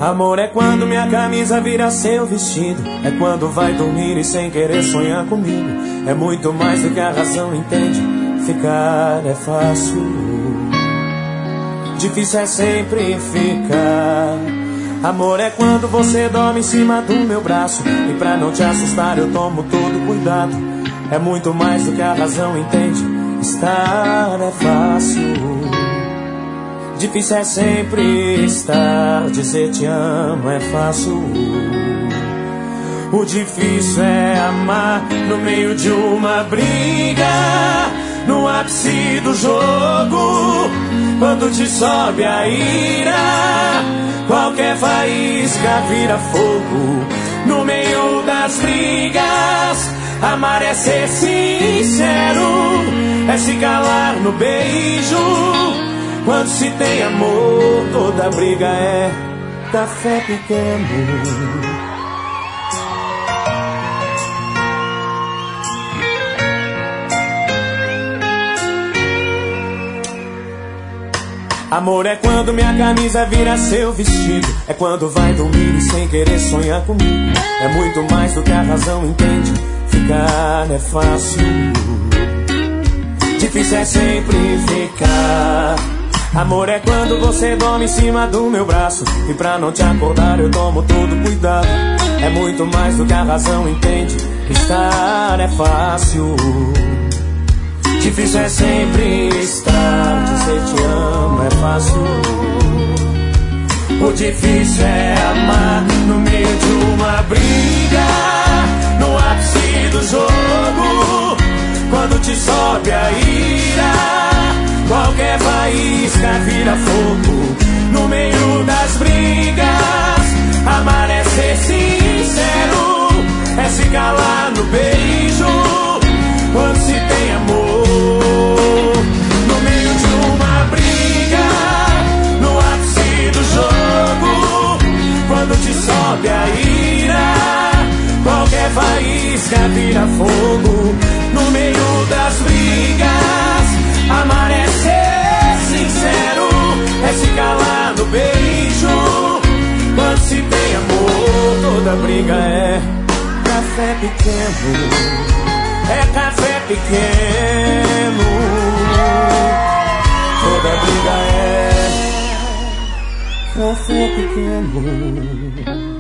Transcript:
Amor é quando minha camisa vira seu vestido. É quando vai dormir e sem querer sonhar comigo. É muito mais do que a razão entende. Ficar é fácil, difícil é sempre ficar. Amor é quando você dorme em cima do meu braço. E pra não te assustar eu tomo todo cuidado. É muito mais do que a razão entende. Estar é fácil, difícil é sempre estar. Dizer te amo é fácil. O difícil é amar no meio de uma briga, no ápice do jogo, quando te sobe a ira. Qualquer faísca vira fogo. No meio das brigas, amar é ser sincero, é se calar no beijo. Quando se tem amor, toda briga é café pequeno. Amor é quando minha camisa vira seu vestido. É quando vai dormir e sem querer sonhar comigo. É muito mais do que a razão entende. Ficar é fácil, difícil é sempre ficar. Amor é quando você dorme em cima do meu braço. E pra não te acordar eu tomo todo cuidado. É muito mais do que a razão entende. Estar é fácil, difícil é sempre estar. Dizer te amo é fácil. O difícil é amar no meio de uma briga, no ápice do jogo, quando te sobe a ira. Qualquer faísca vira fogo. No meio das brigas, amar é ser sincero, é se calar no beijo. Quando se tem amor, no meio de uma briga, no ápice do jogo, quando te sobe a ira. Qualquer faísca vira fogo. No meio das brigas, amar é ser sincero, é se calar no beijo. Quando se tem amor, toda briga é café pequeno. É café pequeno. Toda briga é café pequeno.